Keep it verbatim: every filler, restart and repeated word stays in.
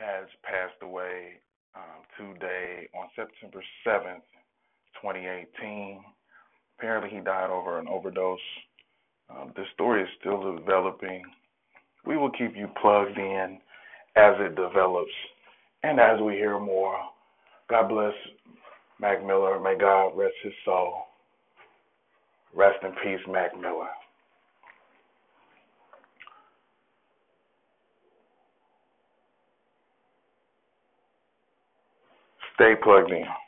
has passed away um, today on September seventh, twenty eighteen. Apparently, he died over an overdose. Um, the story is still developing. We will keep you plugged in as it develops and as we hear more. God bless Mac Miller. May God rest his soul. Rest in peace, Mac Miller. Stay plugged in.